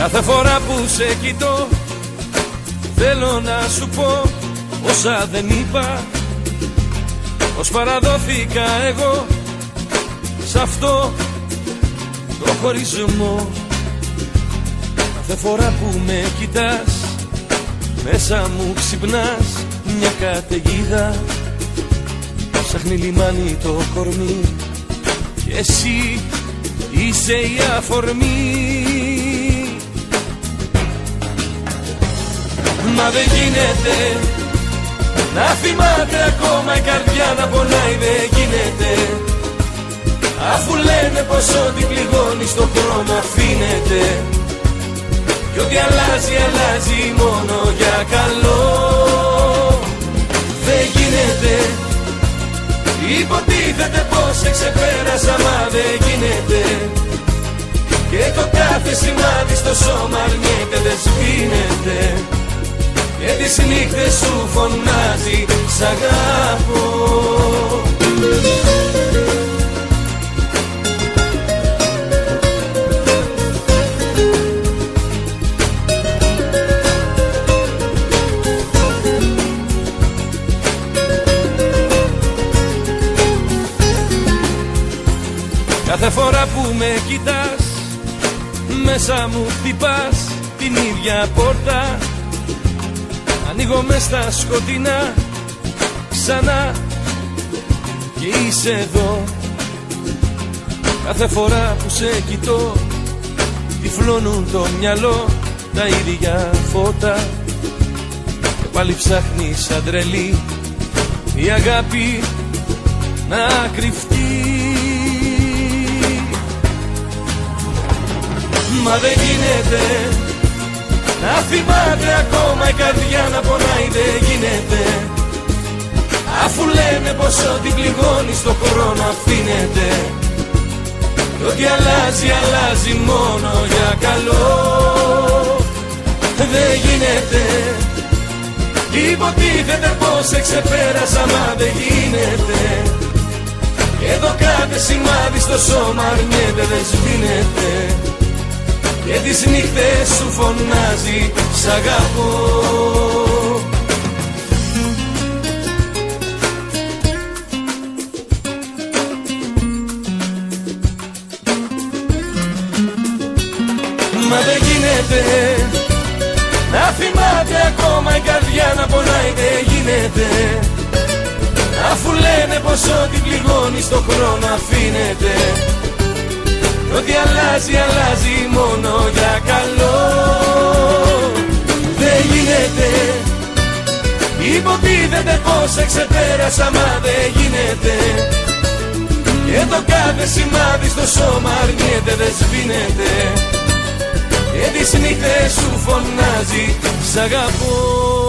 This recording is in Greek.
Κάθε φορά που σε κοιτώ θέλω να σου πω όσα δεν είπα, πως παραδόθηκα εγώ σ' αυτό το χωρισμό. Κάθε φορά που με κοιτάς μέσα μου ξυπνάς μια καταιγίδα, ψάχνει λιμάνι το κορμί και εσύ είσαι η αφορμή. Μα δεν γίνεται να θυμάται ακόμα η καρδιά να πονάει, δεν γίνεται, αφού λένε πως ό,τι πληγώνει στον χρόνο αφήνεται κι ό,τι αλλάζει, αλλάζει μόνο για καλό. Δεν γίνεται, υποτίθεται πως σε ξεπέρασα, μα δεν γίνεται, και το κάθε σημάδι στο σώμα αρνιέται, δεν σβήνεται, και τις νύχτες σου φωνάζει σ' αγαπώ. Κάθε φορά που με κοιτάς μέσα μου χτυπάς την ίδια πόρτα, ανοίγω μες στα σκοτεινά ξανά και είσαι εδώ. Κάθε φορά που σε κοιτώ τυφλώνουν το μυαλό τα ίδια φώτα και πάλι ψάχνεις σαν τρελή η αγάπη να κρυφτεί. Μα δεν γίνεται να θυμάται ακόμα η καρδιά να πονάει, δεν γίνεται, αφού λένε πως ό,τι πληγώνει στον χρόνο αφήνεται κι ό,τι αλλάζει, αλλάζει μόνο για καλό. Δεν γίνεται, υποτίθεται πως σε ξεπέρασα, μα δεν γίνεται, και το κάθε σημάδι στο σώμα αρνιέται, δεν σβήνεται, και τις νύχτες σου φωνάζει σ' αγαπώ. Μα δεν γίνεται να θυμάται ακόμα η καρδιά να πονάει, δεν γίνεται, αφού λένε πως ό,τι πληγώνει στον χρόνο αφήνεται ό,τι αλλάζει, αλλάζει μόνο για καλό. Δεν γίνεται, υποτίθεται πως σε ξεπέρασα, μα δεν γίνεται, και το κάθε σημάδι στο σώμα αρνιέται, δεν σβήνεται, και τις νύχτες σου φωνάζει σ' αγαπώ.